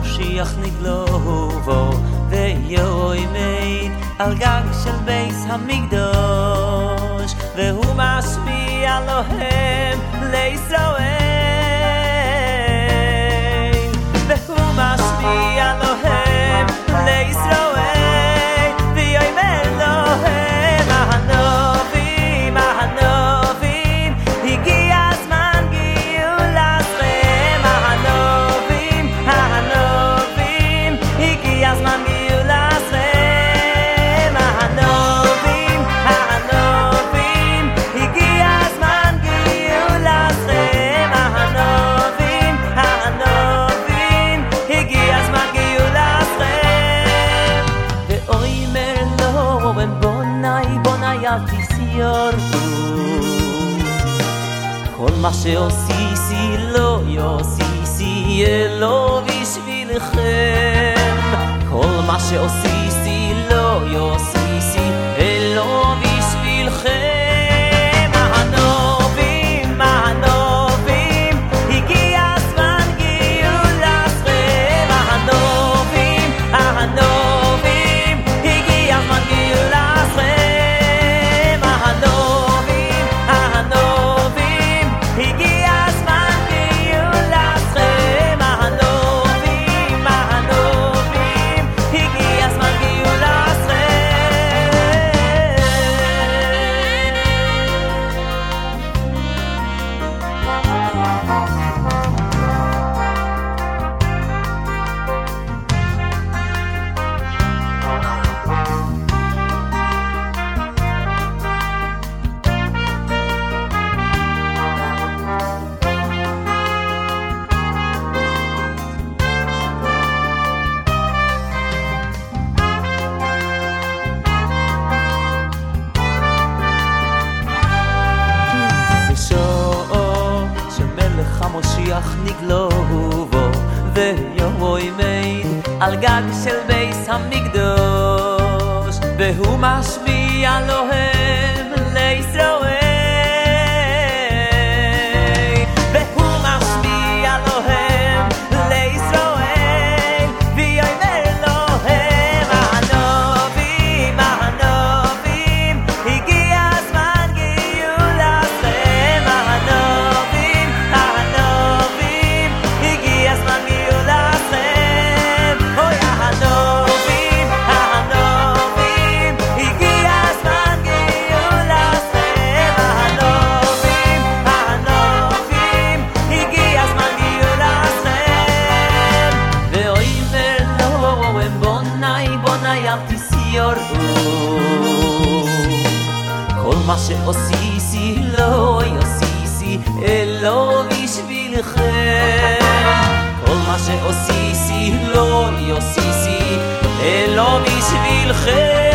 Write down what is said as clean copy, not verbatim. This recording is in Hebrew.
המשיח נגלובו ויועמד על גג של בית המקדוש והוא משמיע להם לישראל והוא משמיע להם לישראל ויאמר להם הנובים הנובים הגיע הזמן גאולתכם הנובים הנובים הגיע הזמן גאולתכם הנובים הנובים הגיע הזמן גאולתכם הנובים הנובים הגיע הזמן גאולתכם ואומר להם בוני אל תסיירו כל מה שעשיתי לא יעשיתי אלו בשבילכם כל מה שעשיתי לא יעשיתי אלו בשבילכם הנובים הנובים הגיע הזמן גאולתכם הנובים הנובים הגיע הזמן גאולתכם הנובים הנובים הגיע הזמן גאולתכם הנובים הנובים הגיע הזמן המשיח נגלובו ויועמד על גג של בית המקדוש והוא משמיע להם לישראל והוא משמיע להם לישראל ויאמר להם הנובים הנובים הגיע הזמן גאולתכם הנובים הנובים הגיע הזמן גאולתכם אוי הנובים הנובים הגיע הזמן גאולתכם הנובים הנובים הגיע הזמן גאולתכם ואומר להם בוני אל תסיירו כל מה שעשיתי לא יעשיתי אלו בשבילכם כל מה שעשיתי לא יעשיתי אלו בשבילכם